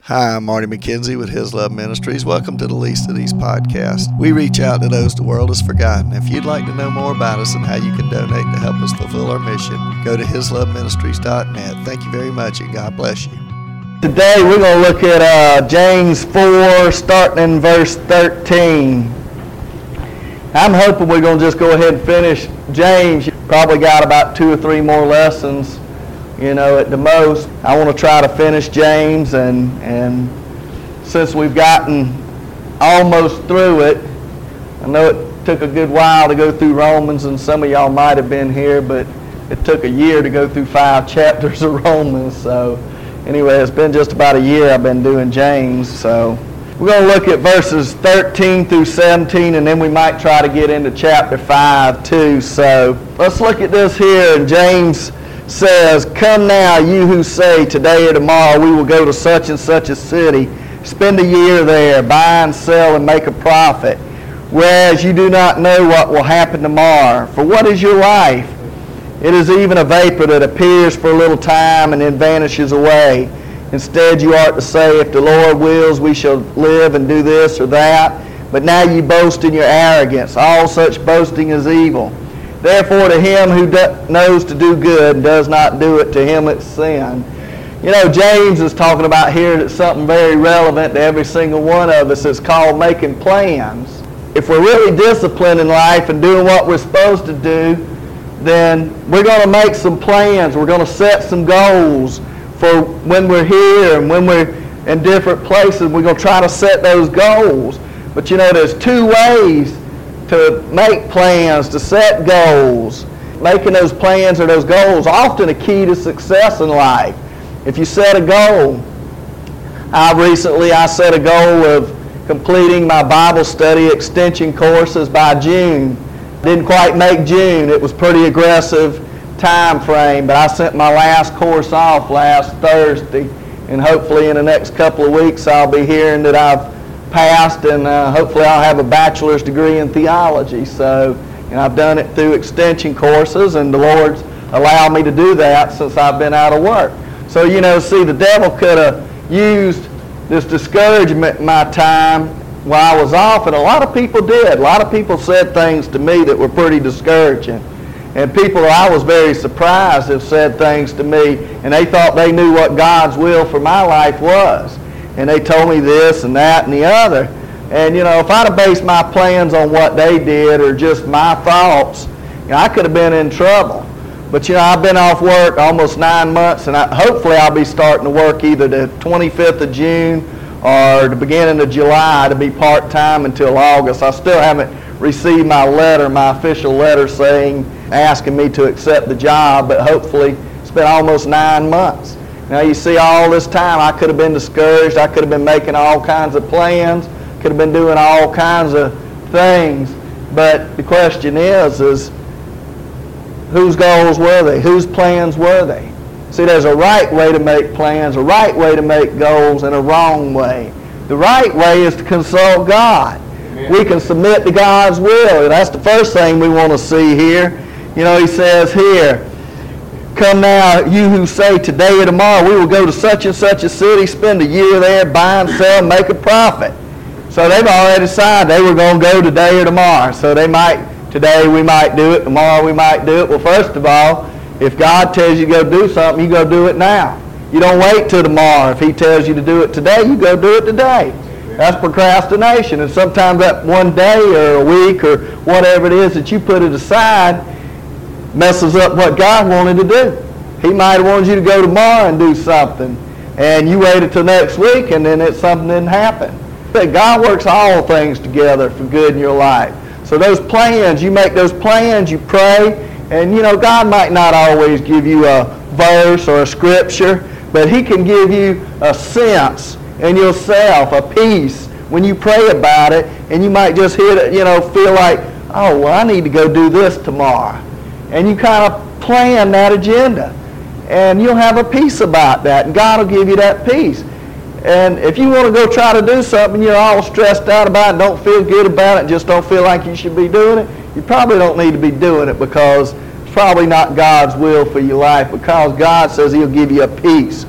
Hi, I'm Marty McKenzie with His Love Ministries. Welcome to the Least of These podcasts. We reach out to those the world has forgotten. If you'd like to know more about us and how you can donate to help us fulfill our mission, go to hisloveministries.net. Thank you very much, and God bless you. Today we're going to look at James 4, starting in verse 13. I'm hoping we're going to just go ahead and finish James. Probably got about 2 or 3 more lessons, at the most. I want to try to finish James, and since we've gotten almost through it, I know it took a good while to go through Romans, and some of y'all might have been here, but it took a year to go through 5 chapters of Romans. So anyway, it's been just about a year I've been doing James. So we're going to look at verses 13 through 17, and then we might try to get into chapter 5 too. So let's look at this here. And James says, "Come now, you who say, today or tomorrow we will go to such and such a city, spend a year there, buy and sell and make a profit, whereas you do not know what will happen tomorrow. For what is your life? It is even a vapor that appears for a little time and then vanishes away. Instead you ought to say, if the Lord wills, we shall live and do this or that. But now you boast in your arrogance. All such boasting is evil. Therefore to him who knows to do good and does not do it, to him it's sin." James is talking about here that's something very relevant to every single one of us. It's called making plans. If we're really disciplined in life and doing what we're supposed to do, then we're going to make some plans. We're going to set some goals for when we're here and when we're in different places. We're going to try to set those goals. But there's 2 ways to make plans, to set goals. Making those plans or those goals often a key to success in life. If you set a goal, I set a goal of completing my Bible study extension courses by June. Didn't quite make June. It was pretty aggressive time frame, but I sent my last course off last Thursday, and hopefully in the next couple of weeks I'll be hearing that I've passed, and hopefully I'll have a bachelor's degree in theology. So I've done it through extension courses, and the Lord's allowed me to do that since I've been out of work. So the devil could have used this discouragement in my time while I was off, and a lot of people did. A lot of people said things to me that were pretty discouraging. And people I was very surprised have said things to me, and they thought they knew what God's will for my life was. And they told me this and that and the other. And if I'd have based my plans on what they did or just my thoughts, I could have been in trouble. But I've been off work almost 9 months, and hopefully I'll be starting to work either the 25th of June or the beginning of July to be part-time until August. I still haven't received my official letter asking me to accept the job, but hopefully it's been almost 9 months. Now you see, all this time I could have been discouraged. I could have been making all kinds of plans, could have been doing all kinds of things. But the question is whose goals were they? Whose plans were they? See, there's a right way to make plans, a right way to make goals, and a wrong way. The right way is to consult God. Amen. We can submit to God's will, and that's the first thing we want to see here. He says here, "Come now, you who say, today or tomorrow we will go to such and such a city, spend a year there, buy and sell, make a profit." So they've already decided they were going to go today or tomorrow. So today we might do it, tomorrow we might do it. Well, first of all, if God tells you to go do something, you go do it now. You don't wait till tomorrow. If He tells you to do it today, you go do it today. That's procrastination. And sometimes that one day or a week or whatever it is that you put it aside messes up what God wanted to do. He might have wanted you to go tomorrow and do something, and you waited till next week, and then something didn't happen. But God works all things together for good in your life. So those plans, you make those plans, you pray, and God might not always give you a verse or a scripture, but He can give you a sense in yourself, a peace when you pray about it, and you might just feel like, oh, well, I need to go do this tomorrow. And you kind of plan that agenda, and you'll have a peace about that, and God will give you that peace. And if you want to go try to do something, you're all stressed out about it, don't feel good about it, just don't feel like you should be doing it, you probably don't need to be doing it, because it's probably not God's will for your life, because God says He'll give you a peace. And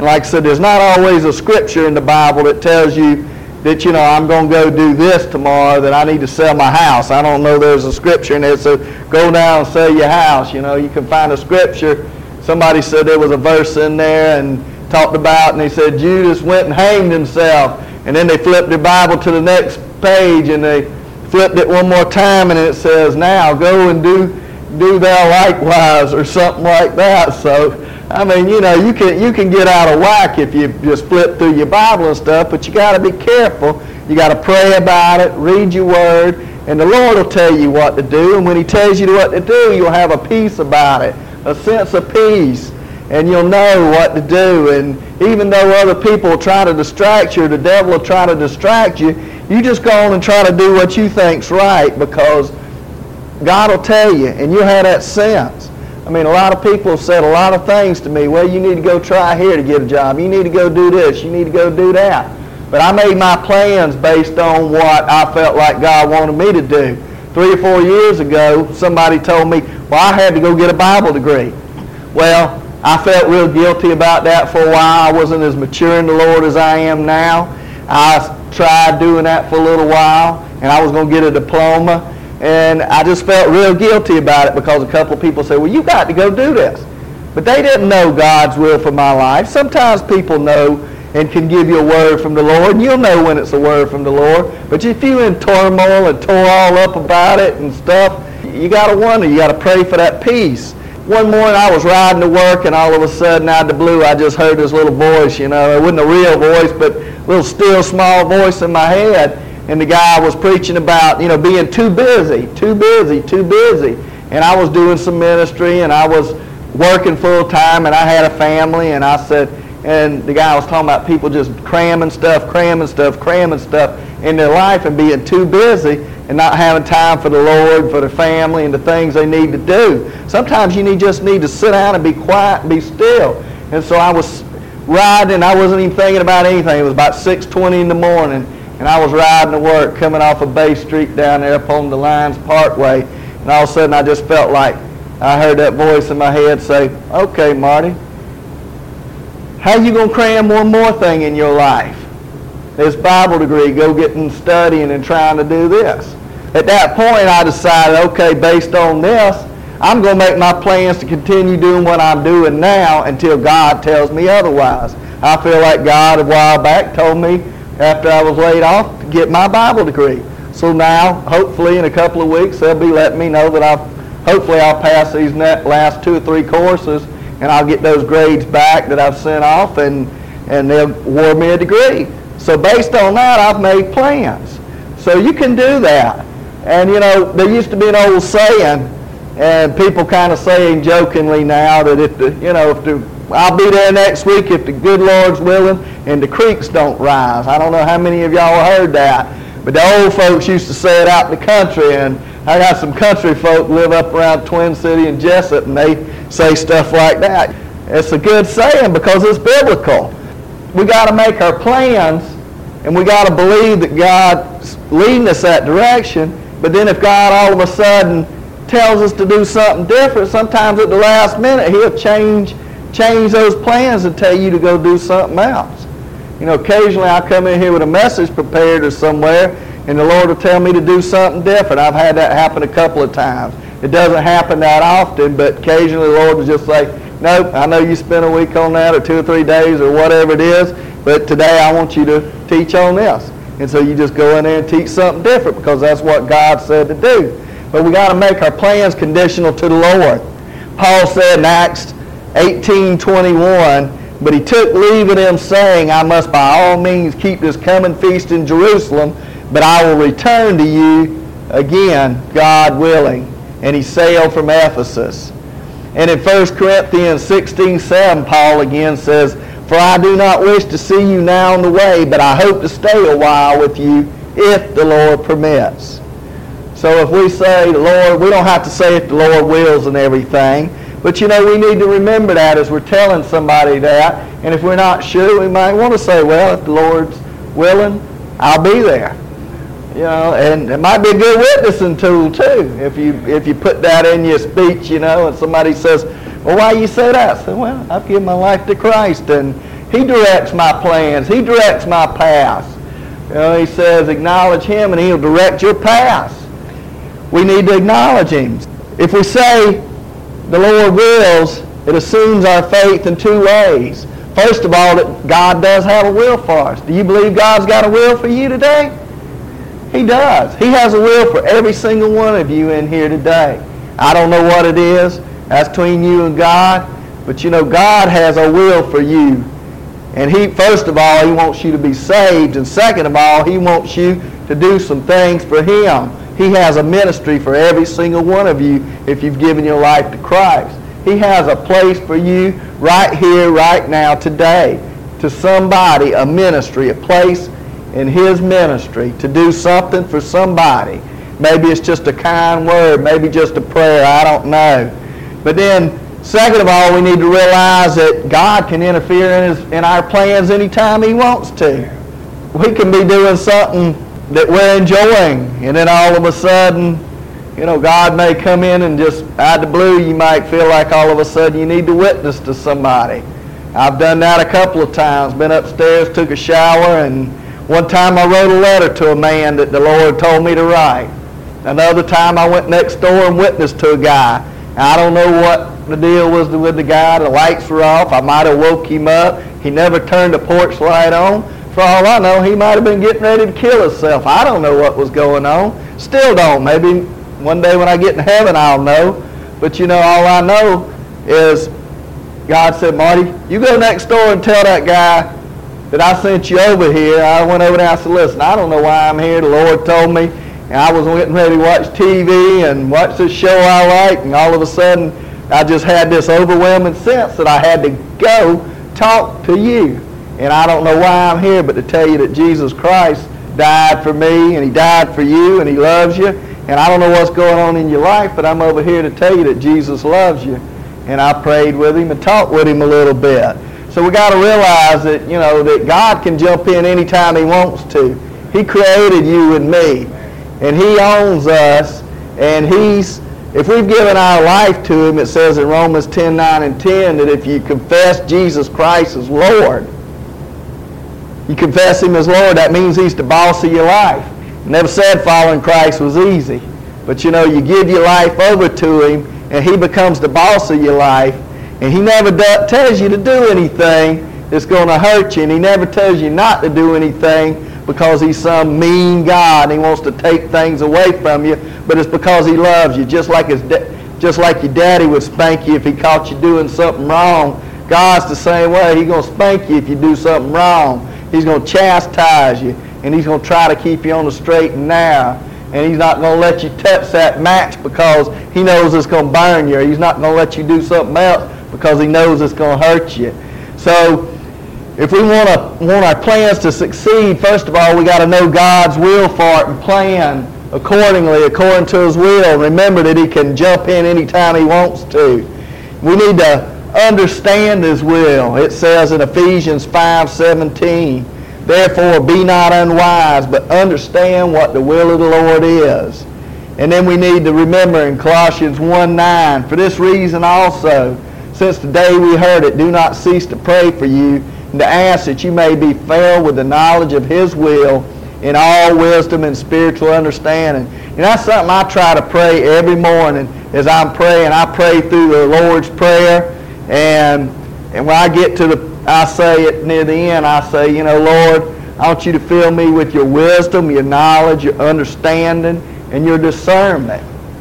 And like I said, there's not always a scripture in the Bible that tells you that, I'm going to go do this tomorrow, that I need to sell my house. I don't know there's a scripture in there, so go down and sell your house. You can find a scripture. Somebody said there was a verse in there and talked about, and they said Judas went and hanged himself. And then they flipped the Bible to the next page, and they flipped it one more time, and it says, now go and do thou likewise, or something like that. So, I mean, you can get out of whack if you just flip through your Bible and stuff, but you got to be careful. You got to pray about it, read your word, and the Lord will tell you what to do. And when He tells you what to do, you'll have a peace about it, a sense of peace, and you'll know what to do. And even though other people will try to distract you, or the devil will try to distract you, you just go on and try to do what you think's right, because God will tell you, and you'll have that sense. I mean, a lot of people have said a lot of things to me. Well, you need to go try here to get a job. You need to go do this. You need to go do that. But I made my plans based on what I felt like God wanted me to do. 3 or 4 years ago, somebody told me, well, I had to go get a Bible degree. Well, I felt real guilty about that for a while. I wasn't as mature in the Lord as I am now. I tried doing that for a little while, and I was going to get a diploma. And I just felt real guilty about it because a couple of people said, well, you got to go do this. But they didn't know God's will for my life. Sometimes people know and can give you a word from the Lord, and you'll know when it's a word from the Lord. But if you're in turmoil and tore all up about it and stuff, you got to wonder, you got to pray for that peace. One morning I was riding to work, and all of a sudden out of the blue I just heard this little voice, It wasn't a real voice, but a little still small voice in my head. And the guy was preaching about, being too busy. And I was doing some ministry, and I was working full time, and I had a family, and and the guy was talking about people just cramming stuff in their life and being too busy and not having time for the Lord, for their family, and the things they need to do. Sometimes you just need to sit down and be quiet and be still. And so I was riding, and I wasn't even thinking about anything. It was about 6:20 in the morning. And I was riding to work, coming off of Bay Street down there up on the Lions Parkway. And all of a sudden I just felt like I heard that voice in my head say, okay, Marty, how you going to cram one more thing in your life? This Bible degree, go getting studying and trying to do this. At that point I decided, okay, based on this, I'm going to make my plans to continue doing what I'm doing now until God tells me otherwise. I feel like God a while back told me after I was laid off to get my Bible degree. So now, hopefully in a couple of weeks, they'll be letting me know that hopefully I'll pass these last 2 or 3 courses, and I'll get those grades back that I've sent off, and they'll award me a degree. So based on that, I've made plans. So you can do that. And there used to be an old saying, and people kind of saying jokingly now that I'll be there next week if the good Lord's willing and the creeks don't rise. I don't know how many of y'all heard that, but the old folks used to say it out in the country, and I got some country folk live up around Twin City and Jessup, and they say stuff like that. It's a good saying because it's biblical. We got to make our plans, and we got to believe that God's leading us that direction, but then if God all of a sudden tells us to do something different, sometimes at the last minute He'll change those plans and tell you to go do something else. Occasionally I come in here with a message prepared or somewhere, and the Lord will tell me to do something different. I've had that happen a couple of times. It doesn't happen that often, but occasionally the Lord will just say, nope, I know you spent a week on that or 2 or 3 days or whatever it is, but today I want you to teach on this. And so you just go in there and teach something different because that's what God said to do. But we got to make our plans conditional to the Lord. Paul said in Acts 18:21, but he took leave of them, saying, I must by all means keep this coming feast in Jerusalem, but I will return to you again, God willing. And he sailed from Ephesus. And in 1 Corinthians 16:7, Paul again says, for I do not wish to see you now on the way, but I hope to stay a while with you, if the Lord permits. So if we say, Lord, we don't have to say if the Lord wills and everything, but we need to remember that as we're telling somebody that. And if we're not sure, we might want to say, well, if the Lord's willing, I'll be there. And it might be a good witnessing tool too. If you put that in your speech, and somebody says, well, why you say that? I say, well, I've given my life to Christ, and He directs my plans. He directs my paths. He says, acknowledge Him and He'll direct your paths. We need to acknowledge Him. If we say the Lord wills, it assumes our faith in two ways. First of all, that God does have a will for us. Do you believe God's got a will for you today? He does. He has a will for every single one of you in here today. I don't know what it is. That's between you and God. But God has a will for you. And first of all, He wants you to be saved. And second of all, He wants you to do some things for Him. He has a ministry for every single one of you if you've given your life to Christ. He has a place for you right here, right now, today. To somebody, a ministry, a place in His ministry to do something for somebody. Maybe it's just a kind word, maybe just a prayer, I don't know. But then, second of all, we need to realize that God can interfere in our plans anytime He wants to. We can be doing something that we're enjoying, and then all of a sudden, God may come in and just out of the blue, you might feel like all of a sudden you need to witness to somebody. I've done that a couple of times, been upstairs, took a shower, and one time I wrote a letter to a man that the Lord told me to write. Another time I went next door and witnessed to a guy. I don't know what the deal was with the guy. The lights were off. I might have woke him up. He never turned the porch light on. For all I know, he might have been getting ready to kill himself. I don't know what was going on. Still don't. Maybe one day when I get in heaven, I'll know. But all I know is God said, Marty, you go next door and tell that guy that I sent you over here. I went over there and I said, listen, I don't know why I'm here. The Lord told me. And I was getting ready to watch TV and watch this show I like. And all of a sudden, I just had this overwhelming sense that I had to go talk to you. And I don't know why I'm here, but to tell you that Jesus Christ died for me, and He died for you, and He loves you. And I don't know what's going on in your life, but I'm over here to tell you that Jesus loves you. And I prayed with Him and talked with Him a little bit. So we got to realize that, that God can jump in anytime He wants to. He created you and me, and He owns us, and if we've given our life to Him, it says in Romans 10:9 and 10 that if you confess Jesus Christ as Lord, you confess Him as Lord, that means He's the boss of your life. I never said following Christ was easy. But you give your life over to Him, and He becomes the boss of your life. And He never tells you to do anything that's going to hurt you. And He never tells you not to do anything because He's some mean God and He wants to take things away from you. But it's because He loves you. Just like your daddy would spank you if he caught you doing something wrong. God's the same way. He's going to spank you if you do something wrong. He's going to chastise you, and He's going to try to keep you on the straight and narrow. And He's not going to let you touch that match because He knows it's going to burn you. Or He's not going to let you do something else because He knows it's going to hurt you. So if we want our plans to succeed, first of all, we got to know God's will for it and plan accordingly, according to His will. Remember that He can jump in anytime He wants to. We need to understand His will. It says in Ephesians 5:17, therefore be not unwise, but understand what the will of the Lord is. And then we need to remember in Colossians 1:9, for this reason also, since the day we heard it, do not cease to pray for you, and to ask that you may be filled with the knowledge of His will in all wisdom and spiritual understanding. And that's something I try to pray every morning as I'm praying. I pray through the Lord's Prayer. And when I get to I say it near the end, I say, Lord, I want you to fill me with your wisdom, your knowledge, your understanding, and your discernment.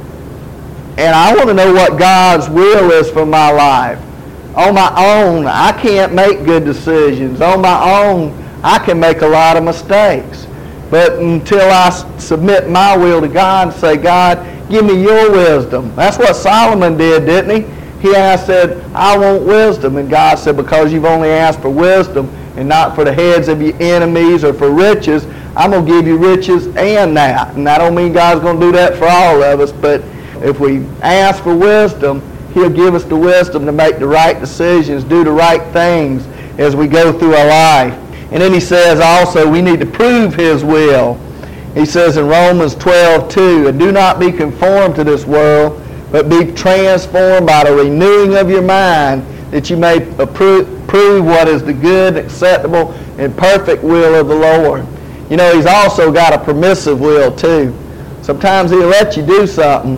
And I want to know what God's will is for my life. On my own, I can't make good decisions. On my own, I can make a lot of mistakes. But until I submit my will to God and say, God, give me your wisdom. That's what Solomon did, didn't he? He said, I want wisdom. And God said, because you've only asked for wisdom and not for the heads of your enemies or for riches, I'm going to give you riches and that. And I don't mean God's going to do that for all of us, but if we ask for wisdom, He'll give us the wisdom to make the right decisions, do the right things as we go through our life. And then He says also we need to prove His will. He says in Romans 12:2, and do not be conformed to this world, but be transformed by the renewing of your mind, that you may prove prove what is the good, acceptable, and perfect will of the Lord. You know, He's also got a permissive will too. Sometimes He'll let you do something,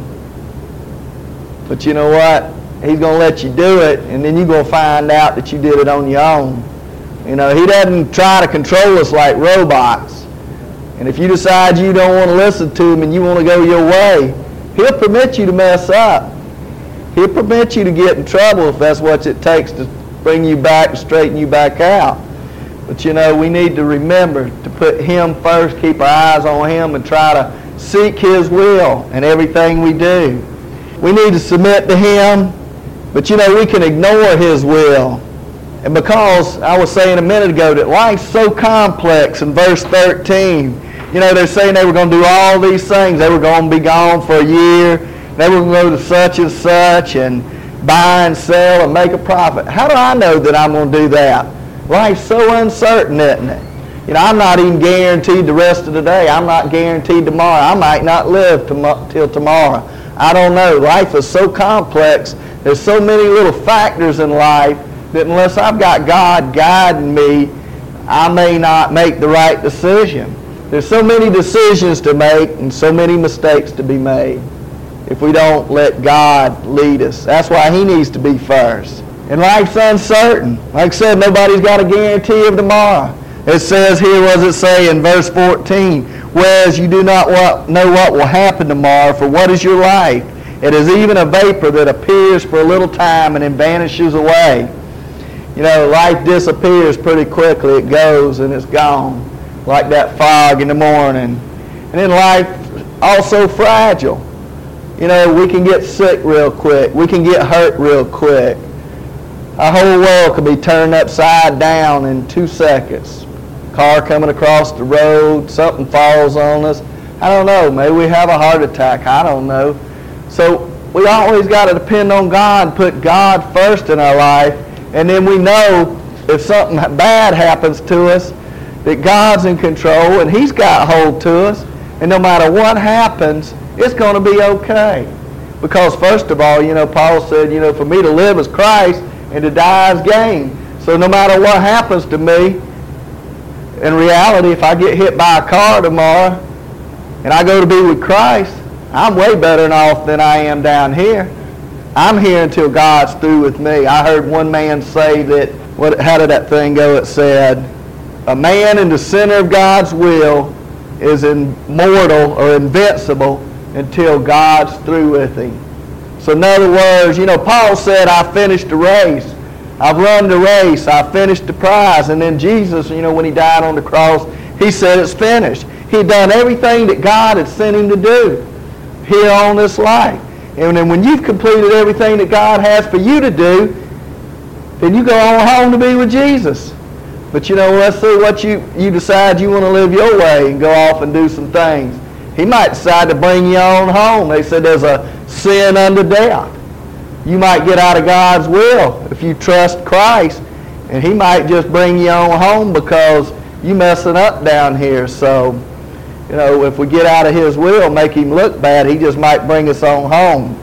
but you know what? He's going to let you do it, and then you're going to find out that you did it on your own. You know, He doesn't try to control us like robots. And if you decide you don't want to listen to Him and you want to go your way, He'll permit you to mess up. He'll permit you to get in trouble if that's what it takes to bring you back and straighten you back out. But you know, we need to remember to put Him first, keep our eyes on Him, and try to seek His will in everything we do. We need to submit to Him, but you know, we can ignore His will. And because I was saying a minute ago that life's so complex in verse 13, you know, they're saying they were going to do all these things. They were going to be gone for a year. They were going to go to such and such and buy and sell and make a profit. How do I know that I'm going to do that? Life's so uncertain, isn't it? You know, I'm not even guaranteed the rest of the day. I'm not guaranteed tomorrow. I might not live till tomorrow. I don't know. Life is so complex. There's so many little factors in life that unless I've got God guiding me, I may not make the right decision. There's so many decisions to make and so many mistakes to be made if we don't let God lead us. That's why He needs to be first. And life's uncertain. Like I said, nobody's got a guarantee of tomorrow. It says here, what does it say in verse 14? Whereas you do not know what will happen tomorrow, for what is your life? It is even a vapor that appears for a little time and then vanishes away. You know, life disappears pretty quickly. It goes and it's gone, like that fog in the morning. And then life also fragile. You know, we can get sick real quick. We can get hurt real quick. Our whole world can be turned upside down in 2 seconds. Car coming across the road, something falls on us. I don't know. Maybe we have a heart attack. I don't know. So we always got to depend on God, put God first in our life. And then we know if something bad happens to us, that God's in control and He's got hold to us. And no matter what happens, it's going to be okay. Because first of all, you know, Paul said, you know, for me to live is Christ and to die is gain. So no matter what happens to me, in reality, if I get hit by a car tomorrow and I go to be with Christ, I'm way better off than I am down here. I'm here until God's through with me. I heard one man say that, how did that thing go? It said, a man in the center of God's will is immortal or invincible until God's through with him. So in other words, you know, Paul said, I finished the race. I've run the race. I finished the prize. And then Jesus, you know, when He died on the cross, He said it's finished. He'd done everything that God had sent Him to do here on this life. And then when you've completed everything that God has for you to do, then you go on home to be with Jesus. But you know, let's see what you decide you want to live your way and go off and do some things. He might decide to bring you on home. They said there's a sin unto death. You might get out of God's will if you trust Christ, and He might just bring you on home because you messing up down here. So, you know, if we get out of His will, make Him look bad, He just might bring us on home.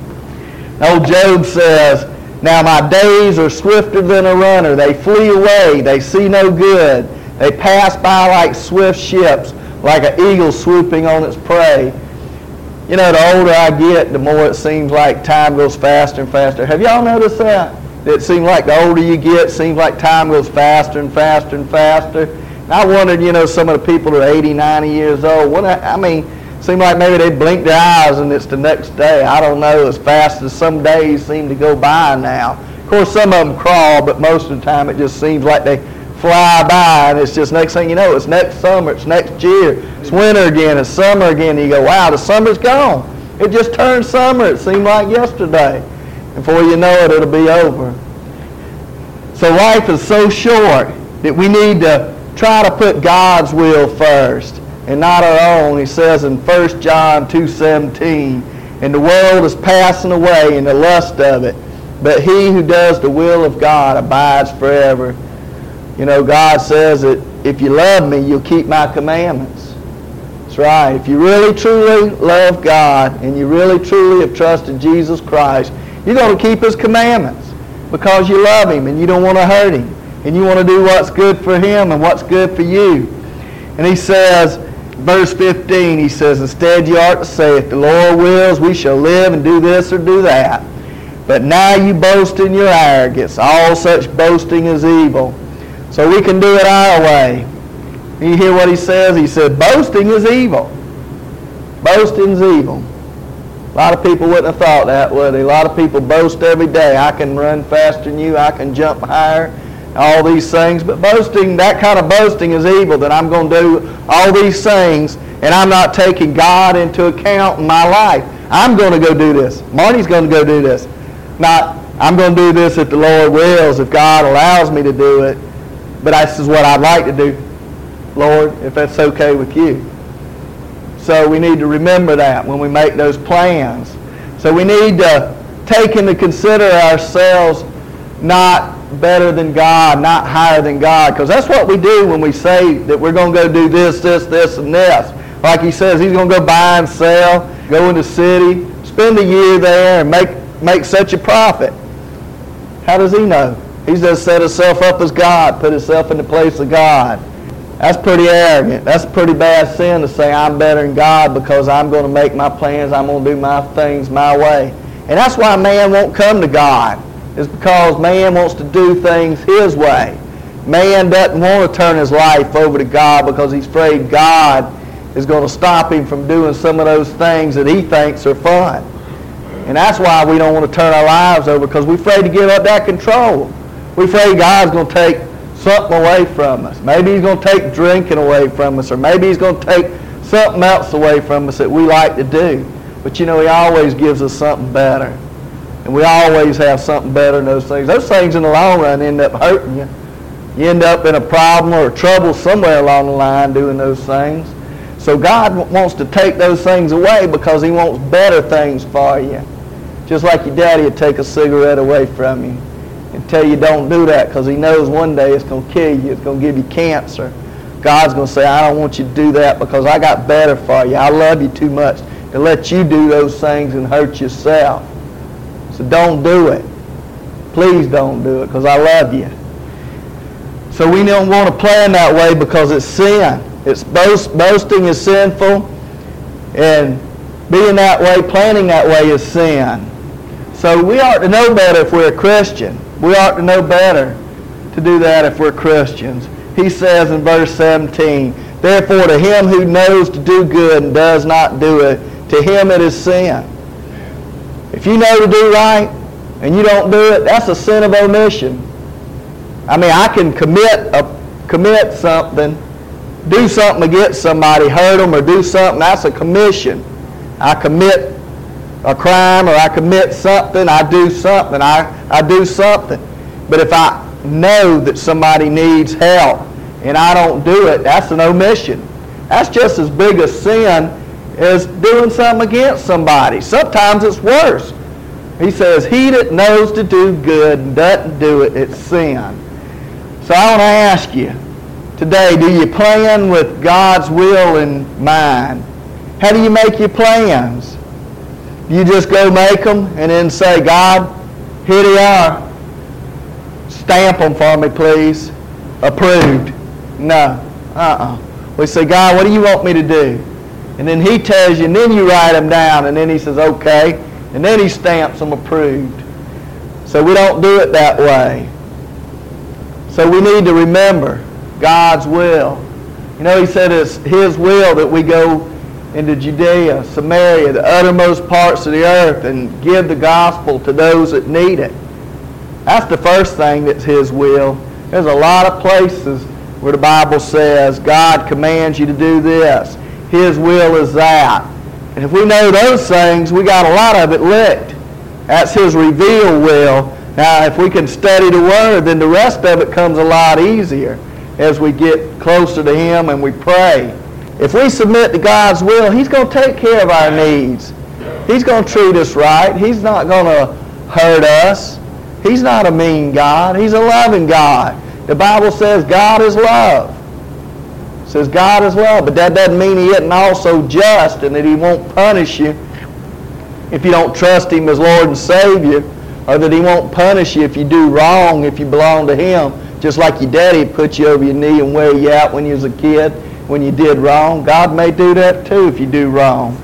Old Job says, now my days are swifter than a runner. They flee away. They see no good. They pass by like swift ships, like an eagle swooping on its prey. You know, the older I get, the more it seems like time goes faster and faster. Have y'all noticed that? It seems like the older you get, it seems like time goes faster and faster and faster. And I wondered, you know, some of the people that are 80, 90 years old, it seems like maybe they blink their eyes and it's the next day. I don't know, as fast as some days seem to go by now. Of course, some of them crawl, but most of the time it just seems like they fly by, and it's just next thing you know, it's next summer, it's next year, it's winter again, it's summer again, and you go, wow, the summer's gone. It just turned summer, it seemed like yesterday. And before you know it, it'll be over. So life is so short that we need to try to put God's will first and not our own. He says in 1 John 2:17, and the world is passing away in the lust of it, but he who does the will of God abides forever. You know, God says that if you love me, you'll keep my commandments. That's right. If you really, truly love God and you really, truly have trusted Jesus Christ, you're going to keep His commandments. because you love Him and you don't want to hurt Him. And you want to do what's good for Him and what's good for you. And He says, verse 15, He says, instead you ought to say, if the Lord wills, we shall live and do this or do that. But now you boast in your arrogance. All such boasting is evil. So we can do it our way. You hear what He says? He said, boasting is evil. Boasting is evil. A lot of people wouldn't have thought that, would they? A lot of people boast every day. I can run faster than you. I can jump higher. All these things. But boasting, that kind of boasting is evil, that I'm going to do all these things and I'm not taking God into account in my life. I'm going to go do this. Marty's going to go do this. Not, I'm going to do this if the Lord wills, if God allows me to do it. But this is what I'd like to do, Lord, if that's okay with you. So we need to remember that when we make those plans. So we need to take into consider ourselves not better than God, not higher than God. Because that's what we do when we say that we're going to go do this, this, this, and this. Like He says, He's going to go buy and sell, go in the city, spend a year there, and make such a profit. How does He know? He's just set Himself up as God, put Himself in the place of God. That's pretty arrogant. That's a pretty bad sin to say I'm better than God because I'm going to make my plans, I'm going to do my things my way. And that's why man won't come to God. It's because man wants to do things his way. Man doesn't want to turn his life over to God because he's afraid God is going to stop him from doing some of those things that he thinks are fun. And that's why we don't want to turn our lives over, because we're afraid to give up that control. We're afraid God's going to take something away from us. Maybe He's going to take drinking away from us, or maybe He's going to take something else away from us that we like to do. But you know, He always gives us something better. And we always have something better than those things. Those things in the long run end up hurting you. You end up in a problem or trouble somewhere along the line doing those things. So God wants to take those things away because He wants better things for you. Just like your daddy would take a cigarette away from you and tell you don't do that because he knows one day it's going to kill you. It's going to give you cancer. God's going to say, I don't want you to do that because I got better for you. I love you too much to let you do those things and hurt yourself. So don't do it. Please don't do it because I love you. So we don't want to plan that way because it's sin. It's boasting is sinful, and being that way, planning that way is sin. So we ought to know better if we're a Christian. We ought to know better to do that if we're Christians. He says in verse 17, therefore to him who knows to do good and does not do it, to him it is sin. If you know to do right and you don't do it, that's a sin of omission. I mean, I can commit something, do something against somebody, hurt them or do something, that's a commission. I commit a crime, or I commit something, I do something, I do something. But if I know that somebody needs help and I don't do it, that's an omission. That's just as big a sin as doing something against somebody. Sometimes it's worse. He says, he that knows to do good and doesn't do it, it's sin. So I want to ask you today, do you plan with God's will in mind? How do you make your plans? You just go make them and then say, God, here they are. Stamp them for me, please. Approved. No. We say, God, what do you want me to do? And then He tells you, and then you write them down, and then He says, okay. And then He stamps them approved. So we don't do it that way. So we need to remember God's will. You know, He said it's His will that we go into Judea, Samaria, the uttermost parts of the earth, and give the gospel to those that need it. That's the first thing that's His will. There's a lot of places where the Bible says God commands you to do this. His will is that. And if we know those things, we got a lot of it licked. That's His revealed will. Now, if we can study the Word, then the rest of it comes a lot easier as we get closer to Him and we pray. If we submit to God's will, He's going to take care of our needs. He's going to treat us right. He's not going to hurt us. He's not a mean God. He's a loving God. The Bible says God is love. It says God is love, but that doesn't mean He isn't also just and that He won't punish you if you don't trust Him as Lord and Savior. or that he won't punish you if you do wrong, if you belong to him, just like your daddy put you over your knee and wear you out when you was a kid, when you did wrong. God may do that too if you do wrong.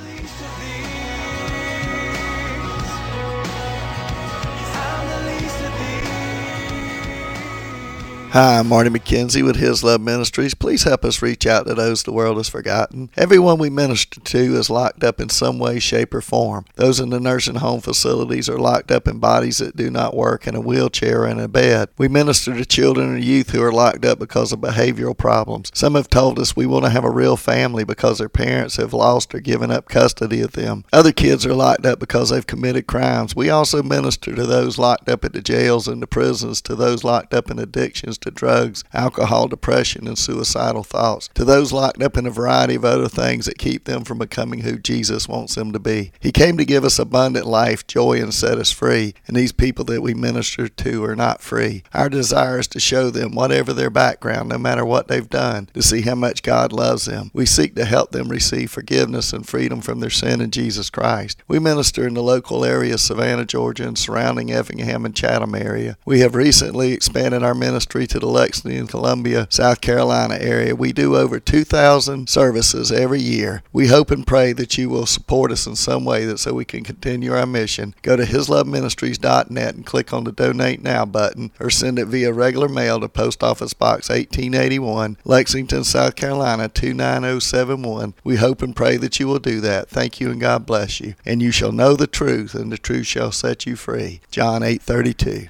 Hi, I'm Marty McKenzie with His Love Ministries. Please help us reach out to those the world has forgotten. Everyone we minister to is locked up in some way, shape, or form. Those in the nursing home facilities are locked up in bodies that do not work, in a wheelchair or in a bed. We minister to children and youth who are locked up because of behavioral problems. Some have told us we want to have a real family because their parents have lost or given up custody of them. Other kids are locked up because they've committed crimes. We also minister to those locked up at the jails and the prisons, to those locked up in addictions to drugs, alcohol, depression, and suicidal thoughts, to those locked up in a variety of other things that keep them from becoming who Jesus wants them to be. He came to give us abundant life, joy, and set us free, and these people that we minister to are not free. Our desire is to show them, whatever their background, no matter what they've done, to see how much God loves them. We seek to help them receive forgiveness and freedom from their sin in Jesus Christ. We minister in the local area of Savannah, Georgia, and surrounding Effingham and Chatham area. We have recently expanded our ministry to the Lexington, Columbia, South Carolina area. We do over 2,000 services every year. We hope and pray that you will support us in some way so we can continue our mission. Go to hisloveministries.net and click on the Donate Now button, or send it via regular mail to Post Office Box 1881, Lexington, South Carolina 29071. We hope and pray that you will do that. Thank you and God bless you. And you shall know the truth, and the truth shall set you free. John 8:32.